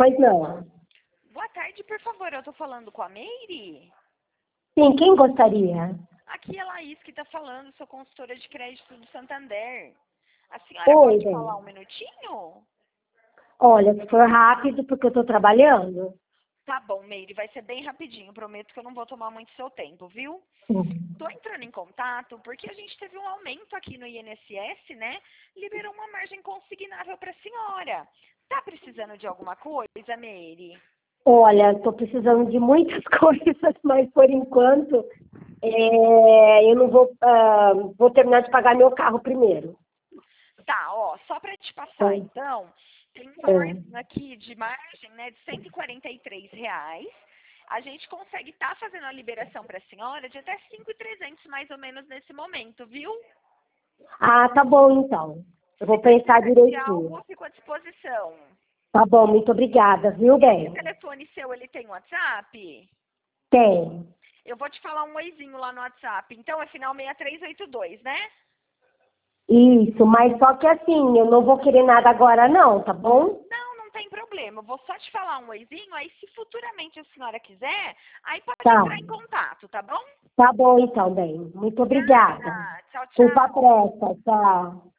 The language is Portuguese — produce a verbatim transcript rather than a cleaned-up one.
Pois não. Boa tarde, por favor. Eu tô falando com a Meire? Sim, quem gostaria? Aqui é a Laís que tá falando, sou consultora de crédito do Santander. A senhora Oi, pode falar bem. um minutinho? Olha, se for rápido, porque eu tô trabalhando. Tá bom, Meire, vai ser bem rapidinho. Prometo que eu não vou tomar muito seu tempo, viu? Hum. Tô entrando em contato porque a gente teve um aumento aqui no I N S S, né? Liberou uma margem consignável para a senhora. Tá precisando de alguma coisa, Meire? Olha, tô precisando de muitas coisas, mas por enquanto é, eu não vou, ah, vou terminar de pagar meu carro primeiro. Tá, ó, só para te passar, Então, então, tem um valor é. aqui de margem, né, de cento e quarenta e três reais. A gente consegue estar fazendo a liberação para a senhora de até cinco mil e trezentos mais ou menos nesse momento, viu? Ah, tá bom então. Eu Se vou pensar precisar de direitinho. algo, eu fico à disposição. Tá bom, muito obrigada, viu, Esse bem? telefone seu, ele tem WhatsApp? Tem. Eu vou te falar um oizinho lá no WhatsApp. Então, é final seis três oito dois, né? Isso, mas só que assim, eu não vou querer nada agora não, tá bom? Não, não tem problema. Eu vou só te falar um oizinho, aí se futuramente a senhora quiser, aí pode Tá. entrar em contato, tá bom? Tá bom então, bem. Muito obrigada. Nada. Tchau, Culpa tchau. pressa, tchau.